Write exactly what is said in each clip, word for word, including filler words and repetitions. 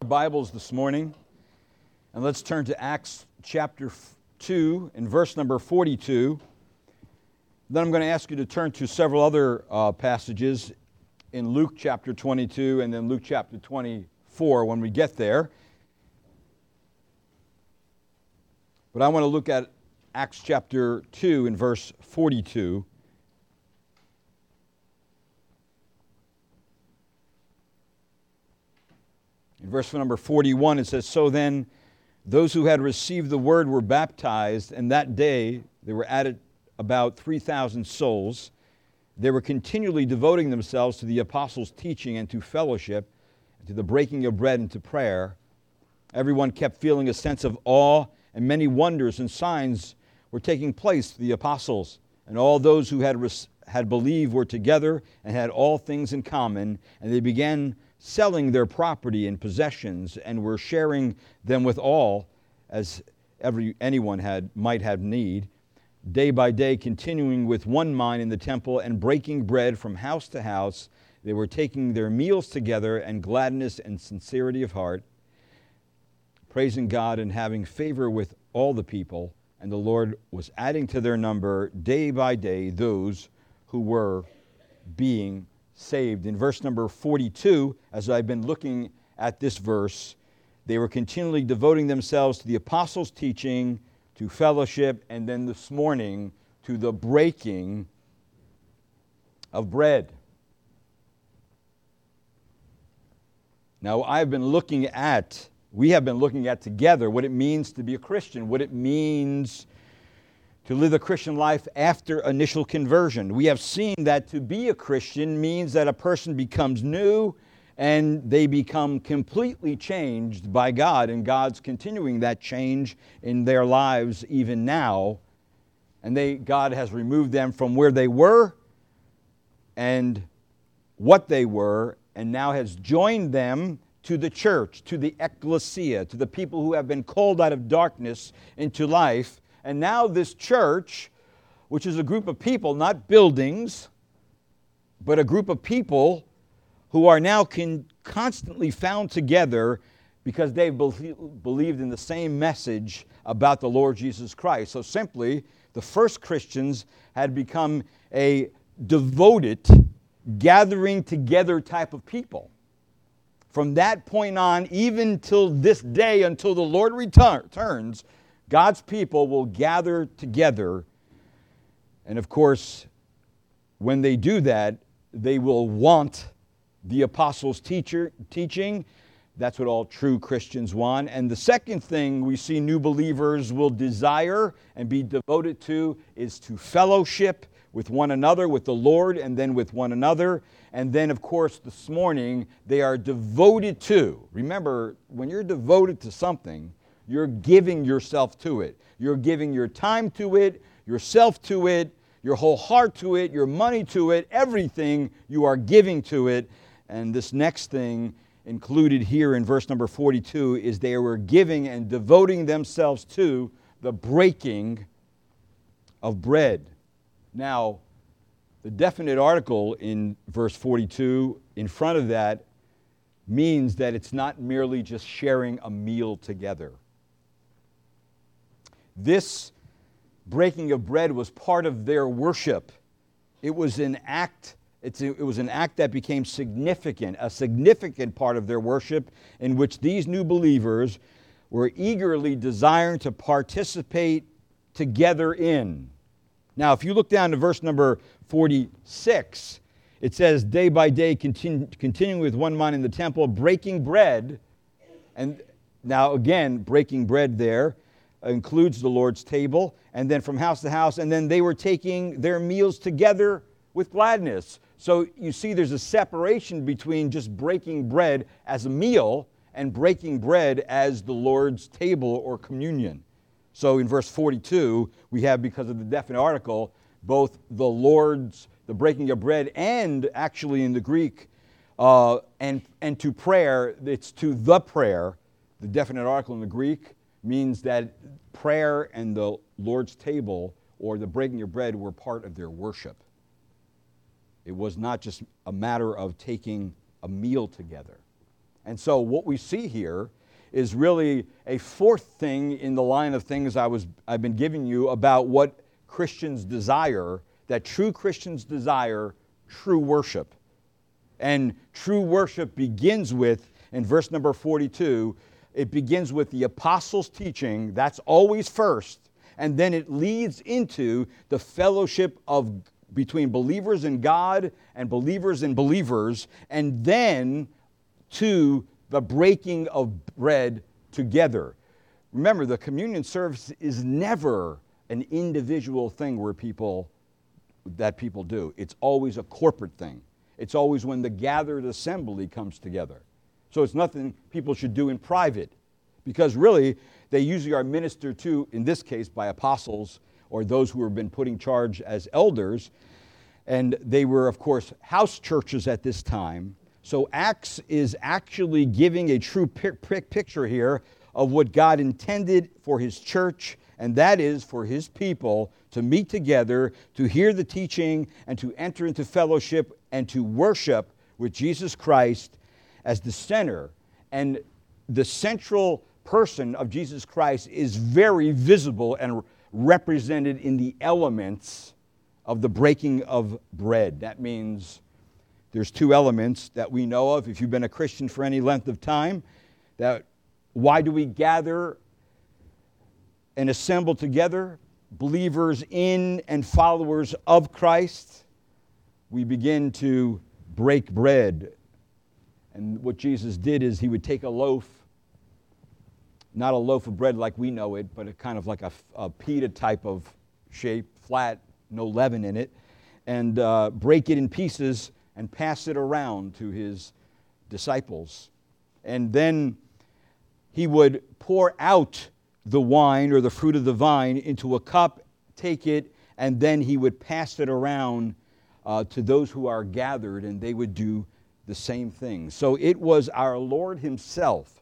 Bibles this morning, and let's turn to Acts chapter two and verse number forty-two. Then I'm going to ask you to turn to several other uh, passages in Luke chapter twenty-two and then Luke chapter twenty-four when we get there. But I want to look at Acts chapter two and verse forty-two. In verse number forty-one, it says, "So then, those who had received the word were baptized, and that day there were added about three thousand souls. They were continually devoting themselves to the apostles' teaching and to fellowship, and to the breaking of bread and to prayer. Everyone kept feeling a sense of awe, and many wonders and signs were taking place to the apostles. And all those who had, res- had believed were together and had all things in common, and they began selling their property and possessions and were sharing them with all as every anyone had might have need, day by day continuing with one mind in the temple and breaking bread from house to house. They were taking their meals together in gladness and sincerity of heart, praising God and having favor with all the people. And the Lord was adding to their number day by day those who were being saved." In verse number forty-two, as I've been looking at this verse, they were continually devoting themselves to the apostles' teaching, to fellowship, and then this morning to the breaking of bread. Now, I've been looking at, we have been looking at together what it means to be a Christian, what it means to live the Christian life after initial conversion. We have seen that to be a Christian means that a person becomes new and they become completely changed by God, and God's continuing that change in their lives even now. And they, God has removed them from where they were and what they were, and now has joined them to the church, to the ecclesia, to the people who have been called out of darkness into life. And now this church, which is a group of people, not buildings, but a group of people who are now con- constantly found together because they've be- believed in the same message about the Lord Jesus Christ. So simply, the first Christians had become a devoted, gathering together type of people. From that point on, even till this day, until the Lord return- returns, God's people will gather together, and of course, when they do that, they will want the apostles' teacher, teaching. That's what all true Christians want. And the second thing we see new believers will desire and be devoted to is to fellowship with one another, with the Lord, and then with one another. And then, of course, this morning, they are devoted to. Remember, when you're devoted to something, you're giving yourself to it. You're giving your time to it, yourself to it, your whole heart to it, your money to it, everything you are giving to it. And this next thing included here in verse number forty-two is they were giving and devoting themselves to the breaking of bread. Now, the definite article in verse forty-two in front of that means that it's not merely just sharing a meal together. This breaking of bread was part of their worship. It was an act, it's a, it was an act that became significant, a significant part of their worship in which these new believers were eagerly desiring to participate together in. Now, if you look down to verse number forty-six, it says, day by day, continue, continuing with one mind in the temple, breaking bread. And now, again, breaking bread there includes the Lord's table, and then from house to house, and then they were taking their meals together with gladness. So you see there's a separation between just breaking bread as a meal and breaking bread as the Lord's table or communion. So in verse forty-two, we have, because of the definite article, both the Lord's, the breaking of bread, and actually in the Greek, uh, and, and to prayer, it's to the prayer. The definite article in the Greek means that prayer and the Lord's table or the breaking of bread were part of their worship. It was not just a matter of taking a meal together. And so what we see here is really a fourth thing in the line of things I was, I've been giving you about what Christians desire, that true Christians desire true worship. And true worship begins with, in verse number forty-two, it begins with the apostles' teaching. That's always first. And then it leads into the fellowship of between believers in God and believers in believers, and then to the breaking of bread together. Remember, the communion service is never an individual thing where people that people do. It's always a corporate thing. It's always when the gathered assembly comes together. So it's nothing people should do in private, because really they usually are ministered to, in this case, by apostles or those who have been put in charge as elders. And they were, of course, house churches at this time. So Acts is actually giving a true picture here of what God intended for his church, and that is for his people to meet together, to hear the teaching, and to enter into fellowship and to worship with Jesus Christ as the center. And the central person of Jesus Christ is very visible and represented in the elements of the breaking of bread. That means there's two elements that we know of, if you've been a Christian for any length of time, that why do we gather and assemble together, believers in and followers of Christ? We begin to break bread. And what Jesus did is he would take a loaf, not a loaf of bread like we know it, but a kind of like a, a pita type of shape, flat, no leaven in it, and uh, break it in pieces and pass it around to his disciples. And then he would pour out the wine or the fruit of the vine into a cup, take it, and then he would pass it around uh, to those who are gathered, and they would do the same thing. So it was our Lord himself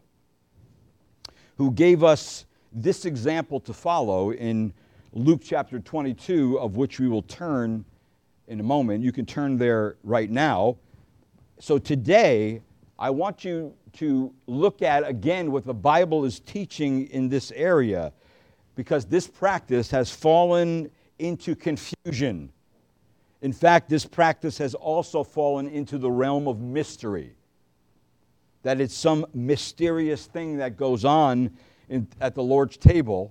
who gave us this example to follow in Luke chapter twenty-two, of which we will turn in a moment. You can turn there right now. So today, I want you to look at again what the Bible is teaching in this area, because this practice has fallen into confusion. In fact, this practice has also fallen into the realm of mystery, that it's some mysterious thing that goes on in, at the Lord's table,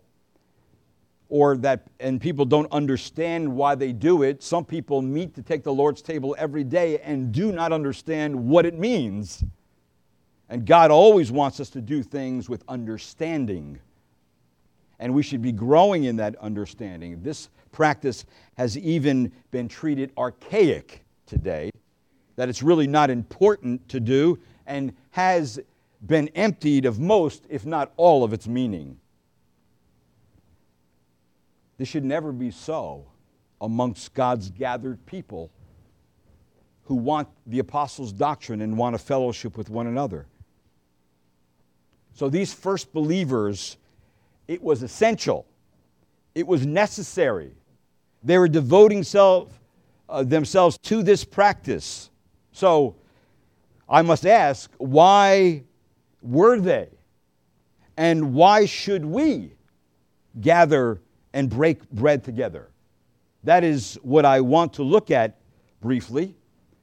or that, and people don't understand why they do it. Some people meet to take the Lord's table every day and do not understand what it means. And God always wants us to do things with understanding. And we should be growing in that understanding. This practice has even been treated archaic today, that it's really not important to do, and has been emptied of most, if not all, of its meaning. This should never be so amongst God's gathered people who want the apostles' doctrine and want a fellowship with one another. So these first believers, it was essential. It was necessary. They were devoting self, uh, themselves to this practice. So I must ask, why were they? And why should we gather and break bread together? That is what I want to look at briefly.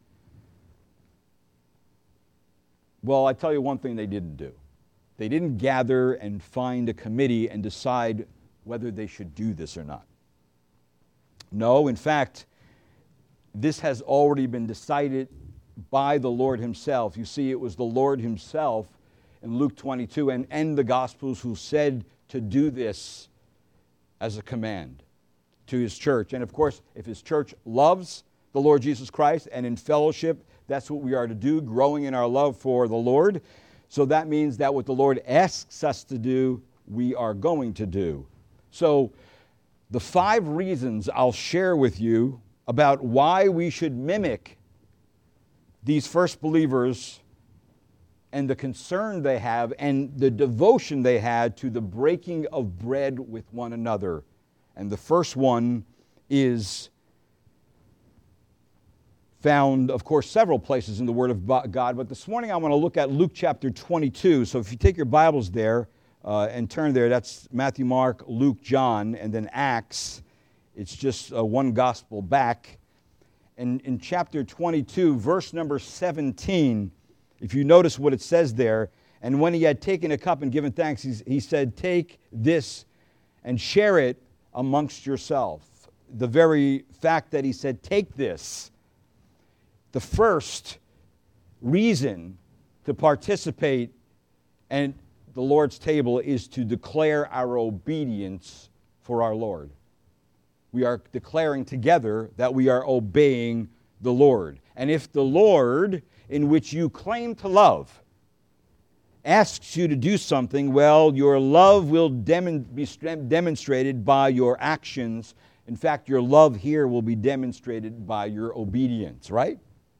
Well, I tell you one thing they didn't do. They didn't gather and find a committee and decide whether they should do this or not. No, in fact, this has already been decided by the Lord himself. You see, it was the Lord himself in Luke twenty-two and, and the Gospels who said to do this as a command to his church. And of course, if his church loves the Lord Jesus Christ and in fellowship, that's what we are to do, growing in our love for the Lord. So that means that what the Lord asks us to do, we are going to do. So the five reasons I'll share with you about why we should mimic these first believers and the concern they have and the devotion they had to the breaking of bread with one another. And the first one is found, of course, several places in the Word of God, but this morning I want to look at Luke chapter twenty-two. So if you take your Bibles there uh, and turn there, that's Matthew, Mark, Luke, John, and then Acts. It's just uh, one gospel back. And in chapter twenty-two, verse number seventeen, if you notice what it says there, and when he had taken a cup and given thanks, he, he said, "Take this and share it amongst yourself." The very fact that he said, "Take this," the first reason to participate in the Lord's table is to declare our obedience for our Lord. We are declaring together that we are obeying the Lord. And if the Lord, in which you claim to love, asks you to do something, well, your love will dem- be demonstrated by your actions. In fact, your love here will be demonstrated by your obedience, right?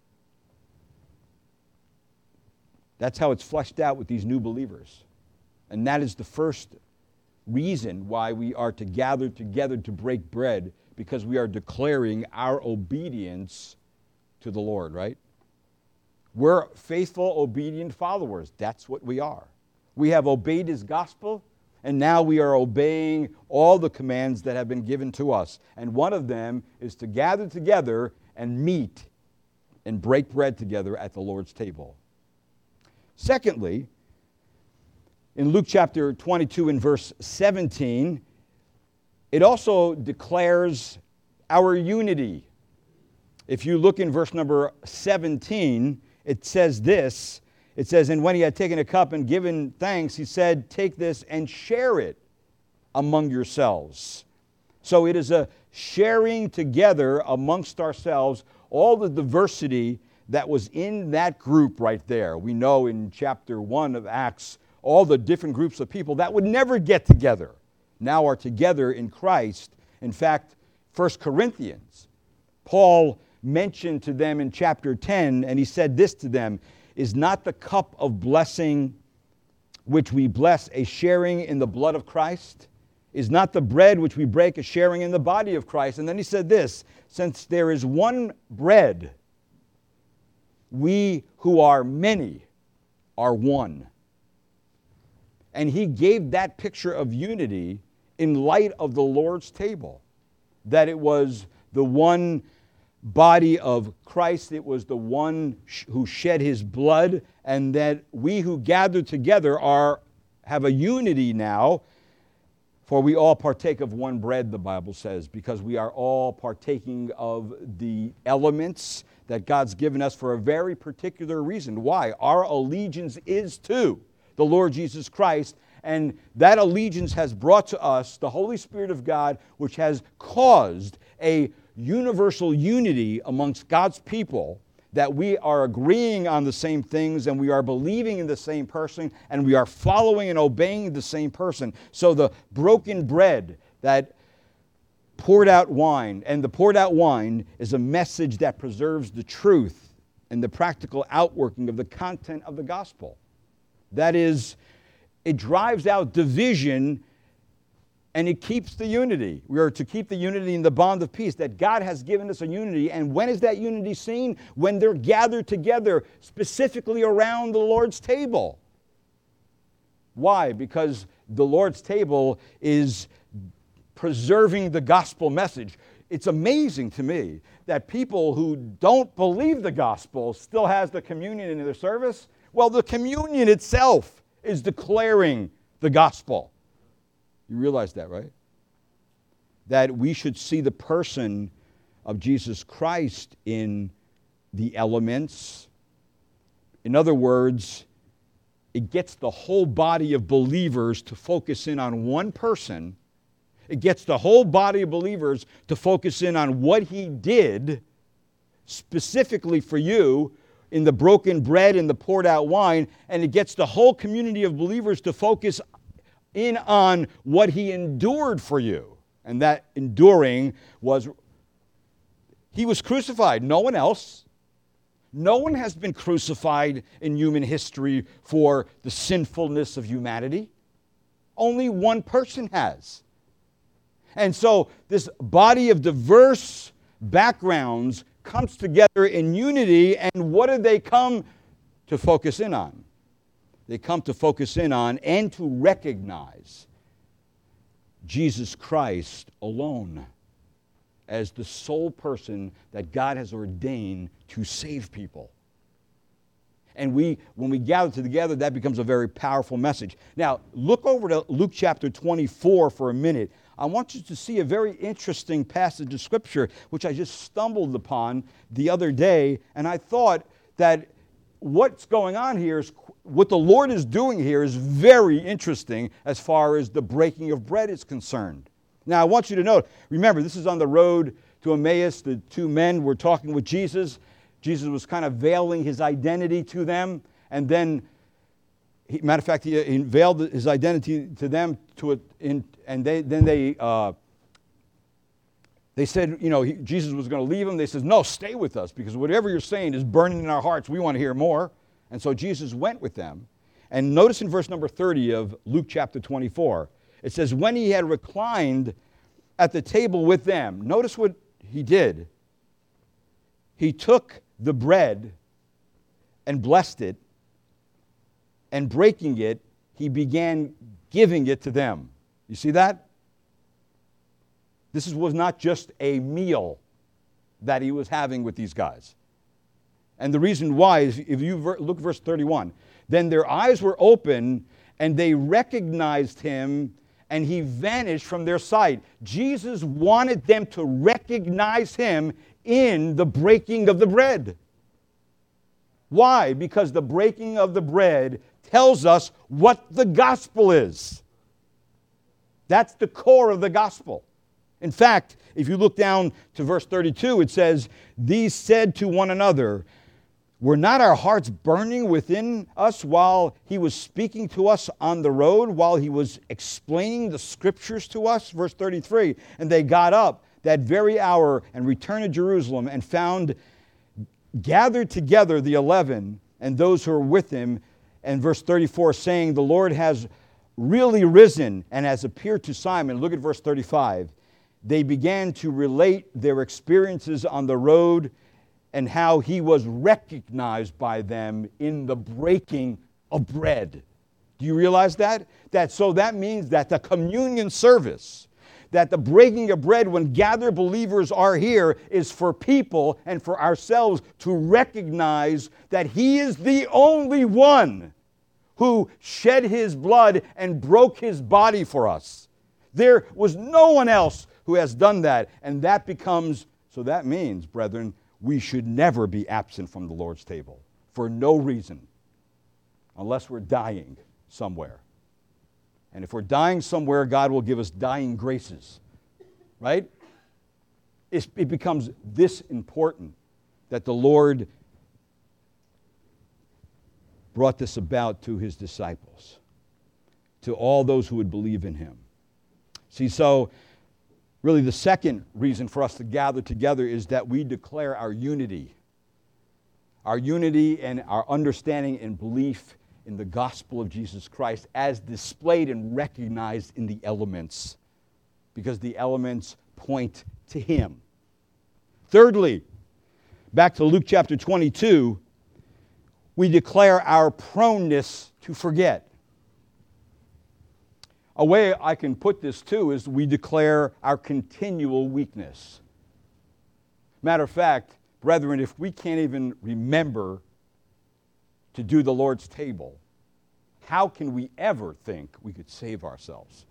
That's how it's fleshed out with these new believers. And that is the first reason why we are to gather together to break bread, because we are declaring our obedience to the Lord, right? We're faithful, obedient followers. That's what we are. We have obeyed His gospel, and now we are obeying all the commands that have been given to us. And one of them is to gather together and meet and break bread together at the Lord's table. Secondly, in Luke chapter twenty-two and verse seventeen, it also declares our unity. If you look in verse number seventeen, it says this. It says, "And when he had taken a cup and given thanks, he said, 'Take this and share it among yourselves.'" So it is a sharing together amongst ourselves all the diversity that was in that group right there. We know in chapter one of Acts, all the different groups of people that would never get together now are together in Christ. In fact, First Corinthians, Paul mentioned to them in chapter ten, and he said this to them, "Is not the cup of blessing which we bless a sharing in the blood of Christ? Is not the bread which we break a sharing in the body of Christ?" And then he said this, "Since there is one bread, we who are many are one." And he gave that picture of unity in light of the Lord's table, that it was the one body of Christ, it was the one sh- who shed his blood, and that we who gather together are have a unity now, for we all partake of one bread, the Bible says, because we are all partaking of the elements that God's given us for a very particular reason. Why? Our allegiance is to the Lord Jesus Christ, and that allegiance has brought to us the Holy Spirit of God, which has caused a universal unity amongst God's people, that we are agreeing on the same things and we are believing in the same person and we are following and obeying the same person. So the broken bread, that poured out wine, and the poured out wine is a message that preserves the truth and the practical outworking of the content of the gospel. That is, it drives out division and it keeps the unity. We are to keep the unity in the bond of peace, that God has given us a unity. And when is that unity seen? When they're gathered together specifically around the Lord's table. Why? Because the Lord's table is preserving the gospel message. It's amazing to me that people who don't believe the gospel still has the communion in their service. Well, the communion itself is declaring the gospel. You realize that, right? That we should see the person of Jesus Christ in the elements. In other words, it gets the whole body of believers to focus in on one person. It gets the whole body of believers to focus in on what he did specifically for you in the broken bread and the poured out wine, and it gets the whole community of believers to focus in on what he endured for you. And that enduring was, he was crucified, no one else. No one has been crucified in human history for the sinfulness of humanity. Only one person has. And so this body of diverse backgrounds comes together in unity, and what do they come to focus in on? They come to focus in on and to recognize Jesus Christ alone as the sole person that God has ordained to save people. And we, when we gather together, that becomes a very powerful message. Now, look over to Luke chapter twenty-four for a minute. I want you to see a very interesting passage of Scripture, which I just stumbled upon the other day, and I thought that what's going on here is, what the Lord is doing here is very interesting as far as the breaking of bread is concerned. Now, I want you to note, remember, this is on the road to Emmaus. The two men were talking with Jesus. Jesus was kind of veiling his identity to them, and then, he, matter of fact, he, he veiled his identity to them, to a, in, and they, then they uh, they said, you know, he, Jesus was going to leave them. They said, no, stay with us, because whatever you're saying is burning in our hearts. We want to hear more. And so Jesus went with them. And notice in verse number thirty of Luke chapter twenty-four, it says, when he had reclined at the table with them, notice what he did. He took the bread and blessed it, and breaking it, he began giving it to them. You see that? This is, was not just a meal that he was having with these guys. And the reason why is, if you ver- look verse thirty-one, then their eyes were open and they recognized him, and he vanished from their sight. Jesus wanted them to recognize him in the breaking of the bread. Why? Because the breaking of the bread tells us what the gospel is. That's the core of the gospel. In fact, if you look down to verse thirty-two, it says, these said to one another, were not our hearts burning within us while he was speaking to us on the road, while he was explaining the scriptures to us? Verse thirty-three, and they got up that very hour and returned to Jerusalem, and found gathered together the eleven and those who were with him. And verse thirty-four, saying, the Lord has really risen and has appeared to Simon. Look at verse thirty-five. They began to relate their experiences on the road and how he was recognized by them in the breaking of bread. Do you realize that? That so that means that the communion service, that the breaking of bread when gathered believers are here, is for people and for ourselves to recognize that he is the only one who shed his blood and broke his body for us. There was no one else who has done that. And that becomes, so that means, brethren, we should never be absent from the Lord's table for no reason, unless we're dying somewhere. And if we're dying somewhere, God will give us dying graces, right? It's, it becomes this important that the Lord brought this about to his disciples, to all those who would believe in him. See, so really the second reason for us to gather together is that we declare our unity. Our unity and our understanding and belief in the gospel of Jesus Christ as displayed and recognized in the elements, because the elements point to him. Thirdly, back to Luke chapter twenty-two, we declare our proneness to forget. A way I can put this too is we declare our continual weakness. Matter of fact, brethren, if we can't even remember to do the Lord's table, how can we ever think we could save ourselves?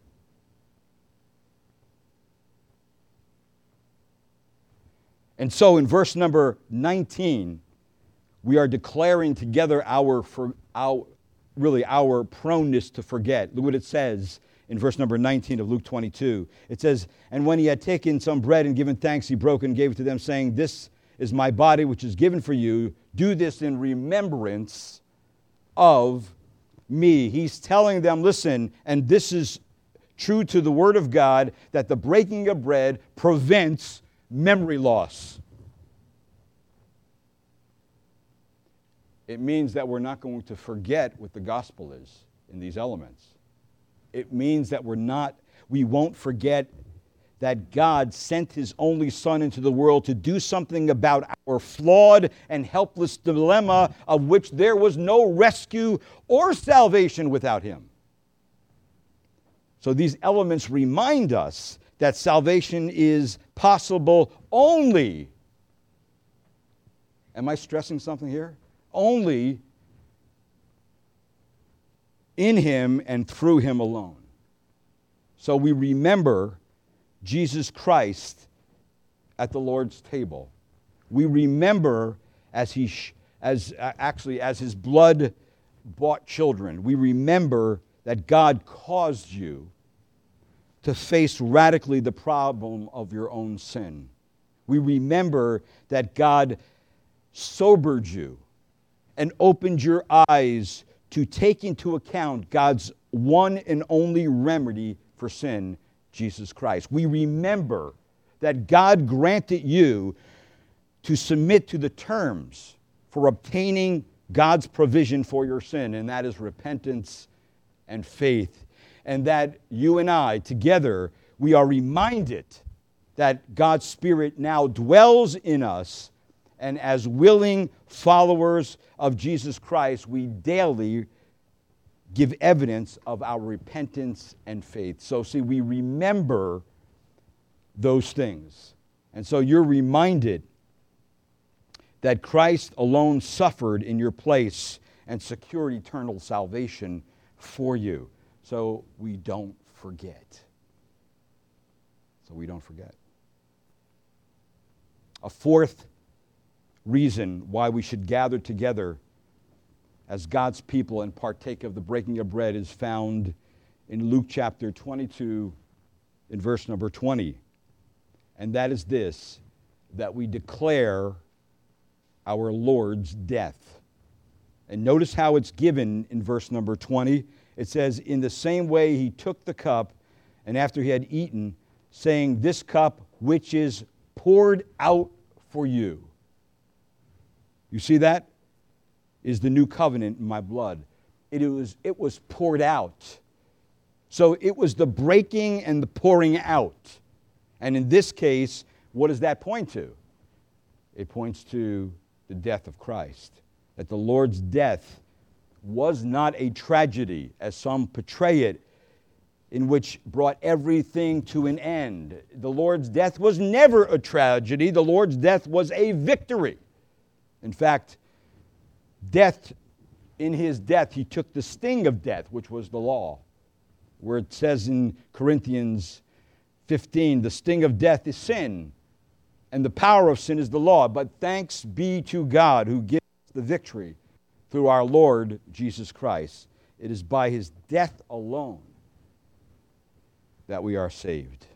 And so in verse number nineteen, we are declaring together our, for, our really our proneness to forget. Look what it says in verse number nineteen of Luke twenty-two. It says, and when he had taken some bread and given thanks, he broke it and gave it to them, saying, this is my body which is given for you. Do this in remembrance of me. He's telling them, listen, and this is true to the word of God, that the breaking of bread prevents memory loss. It means that we're not going to forget what the gospel is in these elements. It means that we're not, we won't forget that God sent his only Son into the world to do something about our flawed and helpless dilemma of which there was no rescue or salvation without him. So these elements remind us that salvation is possible only, am I stressing something here? Only in him and through him alone. So we remember Jesus Christ at the Lord's table. We remember as he, as uh, actually as his blood-bought children, we remember that God caused you to face radically the problem of your own sin. We remember that God sobered you and opened your eyes to take into account God's one and only remedy for sin, Jesus Christ. We remember that God granted you to submit to the terms for obtaining God's provision for your sin, and that is repentance and faith. And that you and I, together, we are reminded that God's Spirit now dwells in us, and as willing followers of Jesus Christ, we daily give evidence of our repentance and faith. So see, we remember those things. And so you're reminded that Christ alone suffered in your place and secured eternal salvation for you. So we don't forget. So we don't forget. A fourth reason why we should gather together as God's people and partake of the breaking of bread is found in Luke chapter twenty-two, in verse number twenty. And that is this, that we declare our Lord's death. And notice how it's given in verse number twenty. It says, in the same way he took the cup, and after he had eaten, saying, this cup which is poured out for you. You see that? Is the new covenant in my blood. It was, it was poured out. So it was the breaking and the pouring out. And in this case, what does that point to? It points to the death of Christ. That the Lord's death was not a tragedy, as some portray it, in which brought everything to an end. The Lord's death was never a tragedy. The Lord's death was a victory. In fact, death, in his death, he took the sting of death, which was the law. Where it says in Corinthians fifteen, the sting of death is sin, and the power of sin is the law. But thanks be to God who gives the victory through our Lord Jesus Christ. It is by his death alone that we are saved.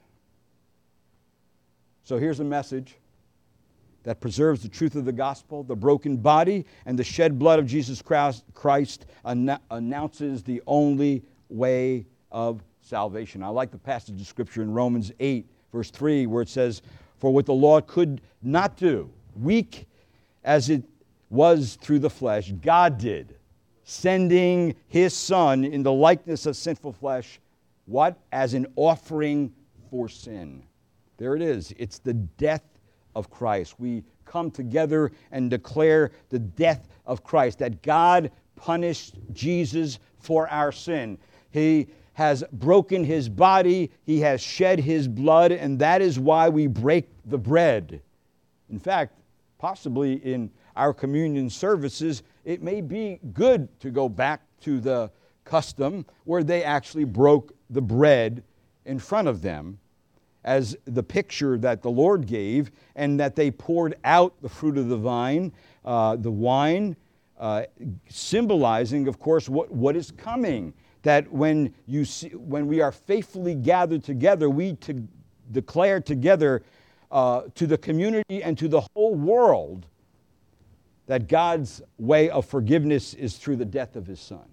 So here's a message that preserves the truth of the gospel. The broken body and the shed blood of Jesus Christ announces the only way of salvation. I like the passage of Scripture in Romans eight, verse three, where it says, for what the law could not do, weak as it was through the flesh, God did, sending his Son in the likeness of sinful flesh, what? As an offering for sin. There it is. It's the death of Christ. We come together and declare the death of Christ, that God punished Jesus for our sin. He has broken his body, he has shed his blood, and that is why we break the bread. In fact, possibly in our communion services, it may be good to go back to the custom where they actually broke the bread in front of them as the picture that the Lord gave, and that they poured out the fruit of the vine, uh, the wine, uh, symbolizing, of course, what, what is coming. That when you see, when we are faithfully gathered together, we to declare together uh, to the community and to the whole world that God's way of forgiveness is through the death of his Son.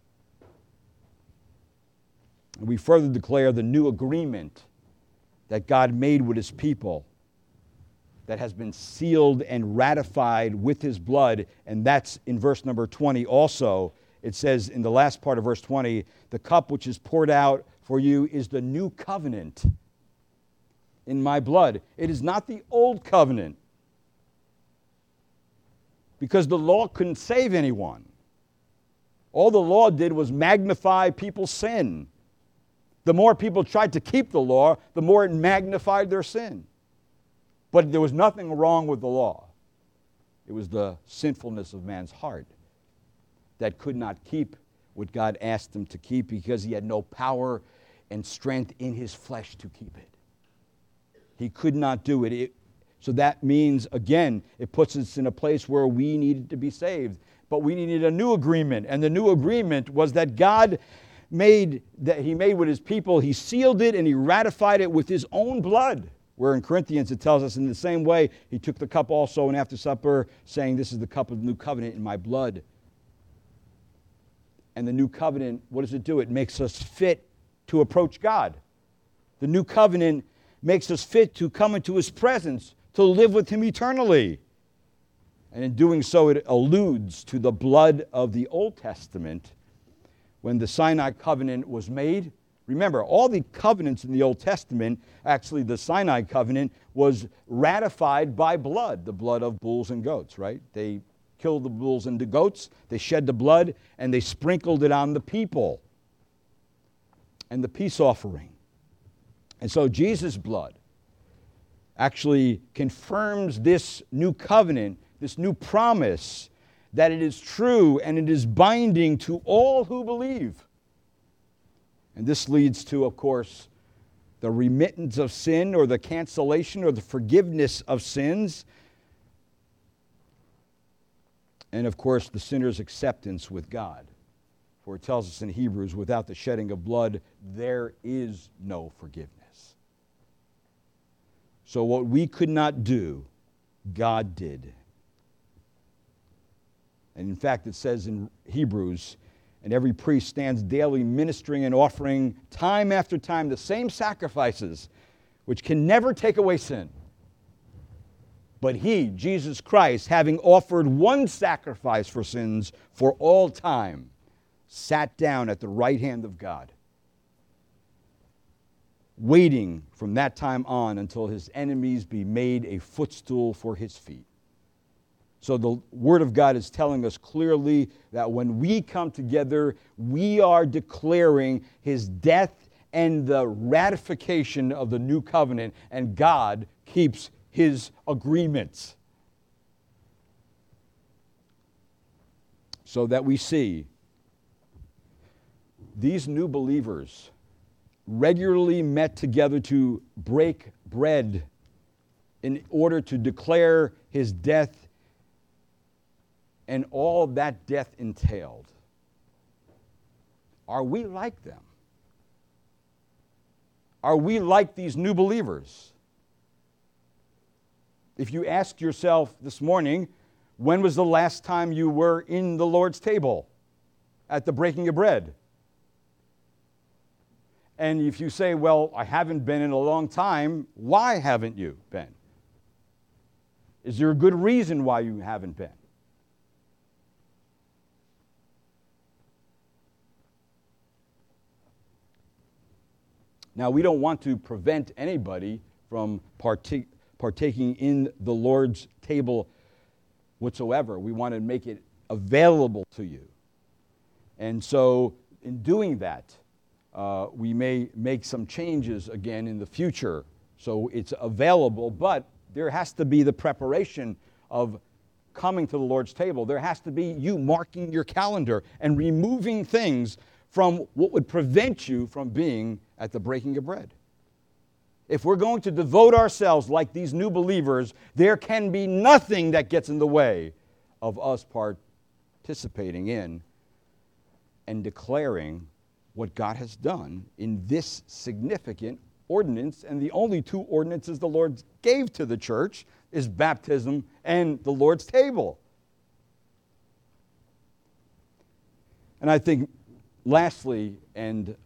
And we further declare the new agreement that God made with his people that has been sealed and ratified with his blood. And that's in verse number twenty also. It says in the last part of verse twenty, the cup which is poured out for you is the new covenant in my blood. It is not the old covenant, because the law couldn't save anyone. All the law did was magnify people's sin. The more people tried to keep the law, the more it magnified their sin. But there was nothing wrong with the law. It was the sinfulness of man's heart that could not keep what God asked him to keep, because he had no power and strength in his flesh to keep it. He could not do it. it. So that means, again, it puts us in a place where we needed to be saved. But we needed a new agreement. And the new agreement was that God made, that he made with his people. He sealed it and he ratified it with his own blood. Where in Corinthians it tells us, in the same way, he took the cup also and after supper, saying, this is the cup of the new covenant in my blood. And the new covenant, what does it do? It makes us fit to approach God. The new covenant makes us fit to come into his presence, to live with him eternally. And in doing so, it alludes to the blood of the Old Testament when the Sinai covenant was made. Remember, all the covenants in the Old Testament, actually the Sinai covenant, was ratified by blood, the blood of bulls and goats, right? They killed the bulls and the goats, they shed the blood, and they sprinkled it on the people and the peace offering. And so Jesus' blood actually confirms this new covenant, this new promise, that it is true and it is binding to all who believe. And this leads to, of course, the remittance of sin, or the cancellation or the forgiveness of sins. And, of course, the sinner's acceptance with God. For it tells us in Hebrews, without the shedding of blood, there is no forgiveness. So what we could not do, God did. And in fact, it says in Hebrews, and every priest stands daily ministering and offering time after time the same sacrifices, which can never take away sin. But he, Jesus Christ, having offered one sacrifice for sins for all time, sat down at the right hand of God, waiting from that time on until his enemies be made a footstool for his feet. So the Word of God is telling us clearly that when we come together, we are declaring his death and the ratification of the new covenant, and God keeps his agreements. So that we see these new believers regularly met together to break bread in order to declare his death and all that death entailed. Are we like them? Are we like these new believers? If you ask yourself this morning, when was the last time you were in the Lord's table at the breaking of bread? And if you say, well, I haven't been in a long time, why haven't you been? Is there a good reason why you haven't been? Now, we don't want to prevent anybody from partake, partaking in the Lord's table whatsoever. We want to make it available to you. And so, in doing that, uh, we may make some changes again in the future. So it's available, but there has to be the preparation of coming to the Lord's table. There has to be you marking your calendar and removing things from what would prevent you from being at the breaking of bread. If we're going to devote ourselves like these new believers, there can be nothing that gets in the way of us participating in and declaring what God has done in this significant ordinance. And the only two ordinances the Lord gave to the church is baptism and the Lord's table. And I think lastly, and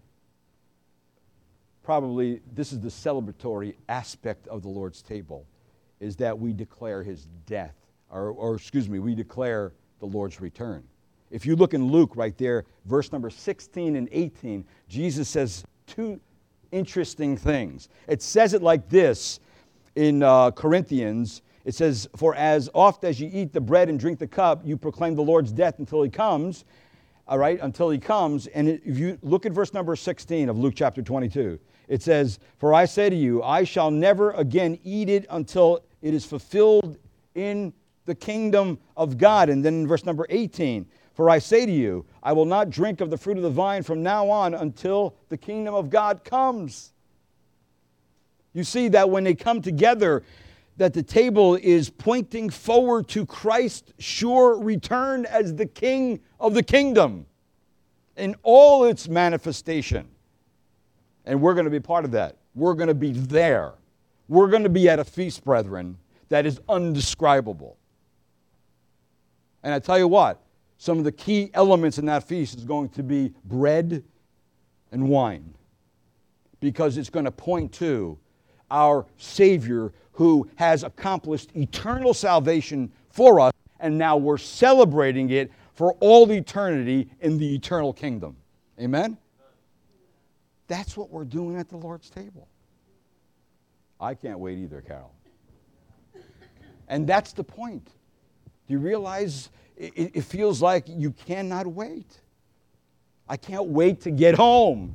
probably this is the celebratory aspect of the Lord's table, is that we declare his death, or, or excuse me, we declare the Lord's return. If you look in Luke right there, verse number sixteen and eighteen, Jesus says two interesting things. It says it like this in uh, Corinthians. It says, "For as oft as you eat the bread and drink the cup, you proclaim the Lord's death until he comes." All right, until he comes. And if you look at verse number sixteen of Luke chapter twenty-two, it says, "For I say to you, I shall never again eat it until it is fulfilled in the kingdom of God." And then in verse number eighteen, "For I say to you, I will not drink of the fruit of the vine from now on until the kingdom of God comes." You see that when they come together, that the table is pointing forward to Christ's sure return as the King of the kingdom in all its manifestation. And we're going to be part of that. We're going to be there. We're going to be at a feast, brethren, that is undescribable. And I tell you what, some of the key elements in that feast is going to be bread and wine, because it's going to point to our Savior who has accomplished eternal salvation for us, and now we're celebrating it for all eternity in the eternal kingdom. Amen? That's what we're doing at the Lord's table. I can't wait either, Carol. And that's the point. Do you realize it, it feels like you cannot wait? I can't wait to get home.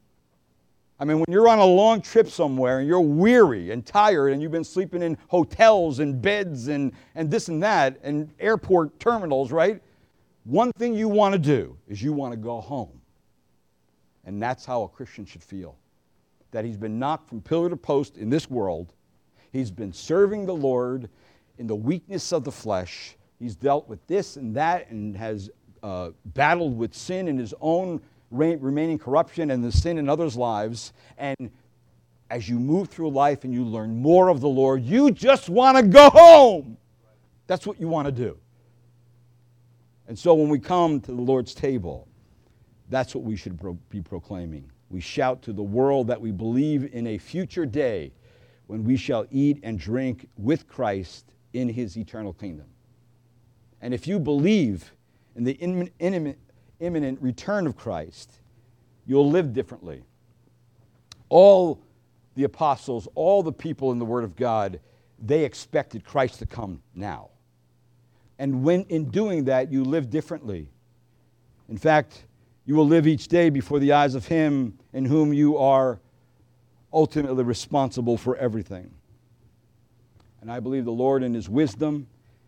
I mean, when you're on a long trip somewhere and you're weary and tired and you've been sleeping in hotels and beds and, and this and that and airport terminals, right? One thing you want to do is you want to go home. And that's how a Christian should feel. That he's been knocked from pillar to post in this world. He's been serving the Lord in the weakness of the flesh. He's dealt with this and that and has uh, battled with sin in his own remaining corruption and the sin in others' lives. And as you move through life and you learn more of the Lord, you just want to go home. That's what you want to do. And so when we come to the Lord's table, that's what we should pro- be proclaiming. We shout to the world that we believe in a future day when we shall eat and drink with Christ in his eternal kingdom. And if you believe in the imminent imminent return of Christ, you'll live differently. All the apostles, all the people in the Word of God, they expected Christ to come now. And when in doing that, you live differently. In fact, you will live each day before the eyes of him in whom you are ultimately responsible for everything. And I believe the Lord in his wisdom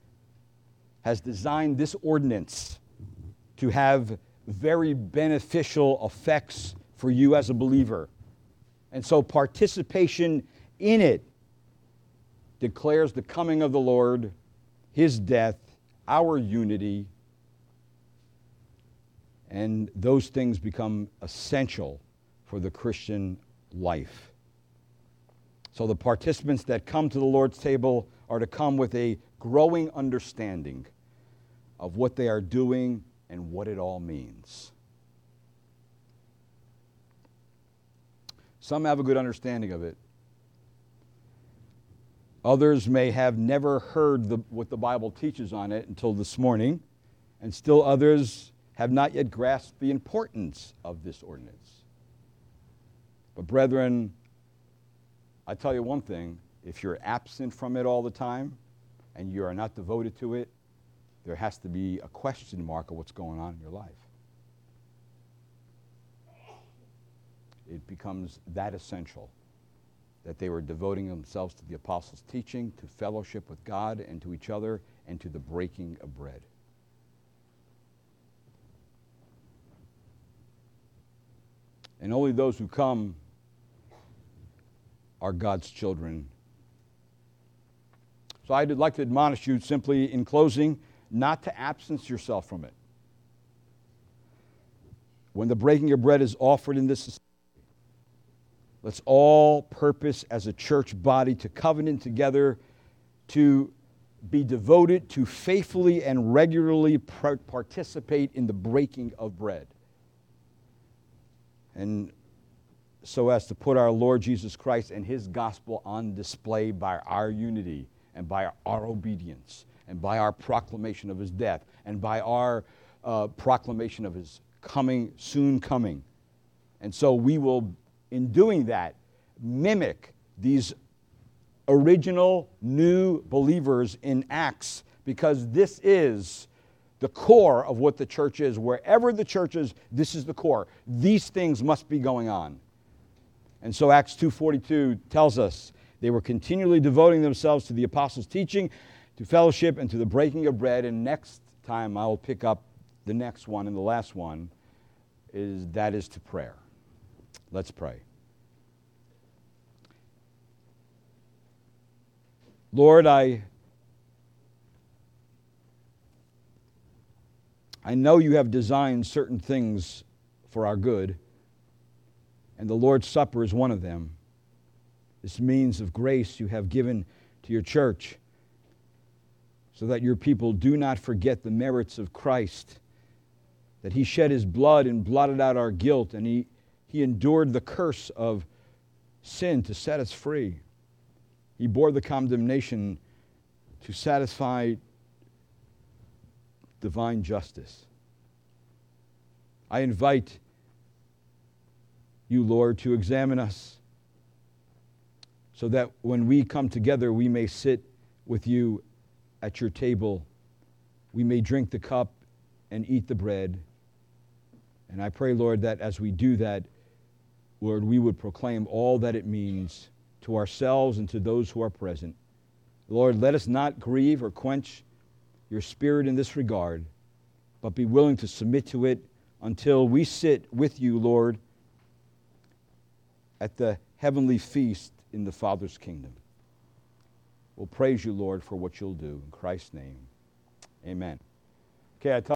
has designed this ordinance to have very beneficial effects for you as a believer. And so participation in it declares the coming of the Lord, his death, our unity, and those things become essential for the Christian life. So the participants that come to the Lord's table are to come with a growing understanding of what they are doing and what it all means. Some have a good understanding of it. Others may have never heard the, what the Bible teaches on it until this morning, and still others have not yet grasped the importance of this ordinance. But brethren, I tell you one thing, if you're absent from it all the time and you are not devoted to it, there has to be a question mark of what's going on in your life. It becomes that essential that they were devoting themselves to the apostles' teaching, to fellowship with God and to each other, and to the breaking of bread. And only those who come are God's children. So I'd like to admonish you simply in closing not to absence yourself from it. When the breaking of bread is offered in this society, let's all purpose as a church body to covenant together to be devoted to faithfully and regularly participate in the breaking of bread. And so as to put our Lord Jesus Christ and his gospel on display by our unity and by our obedience and by our proclamation of his death and by our uh, proclamation of his coming, soon coming. And so we will in doing that, mimic these original new believers in Acts, because this is the core of what the church is. Wherever the church is, this is the core. These things must be going on. And so Acts two forty-two tells us they were continually devoting themselves to the apostles' teaching, to fellowship, and to the breaking of bread. And next time I will pick up the next one, and the last one is that is to prayer. Let's pray. Lord, I I know you have designed certain things for our good, and the Lord's Supper is one of them. This means of grace you have given to your church so that your people do not forget the merits of Christ, that he shed his blood and blotted out our guilt, and he, he endured the curse of sin to set us free. He bore the condemnation to satisfy divine justice. I invite you, Lord, to examine us so that when we come together, we may sit with you at your table. We may drink the cup and eat the bread. And I pray, Lord, that as we do that, Lord, we would proclaim all that it means to ourselves and to those who are present. Lord, let us not grieve or quench your spirit in this regard, but be willing to submit to it until we sit with you, Lord, at the heavenly feast in the Father's kingdom. We'll praise you, Lord, for what you'll do. In Christ's name, amen. Okay, I